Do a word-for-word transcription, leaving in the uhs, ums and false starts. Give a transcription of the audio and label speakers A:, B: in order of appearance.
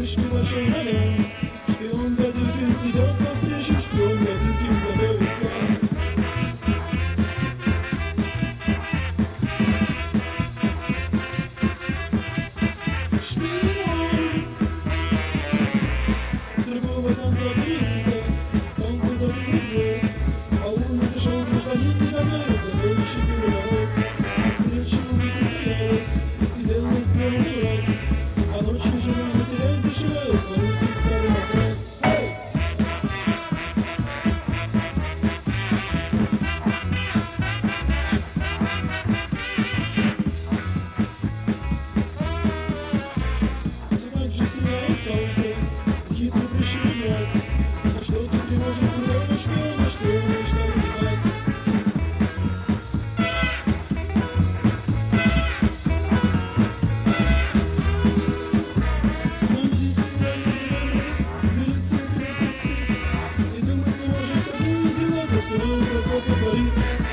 A: вышки большой налет. Шпион гадюки идет навстречу, шпион гадюки издалека. Шпион с другого конца переулка, солнце забило, а улице шел гражданин негодяй, готовящий переворот. Встреча не состоялась, и дело сделано в раз, а ночью жена матерясь зашивает воротник старый матрас. Сияет солнце, хитро прищурит глаз, а что-то тревожит курдона шпиона, что вышла раздевать. Но милиция не дремлет, милиция крепко спит, и думать не может, какие дела за скорую развод творит.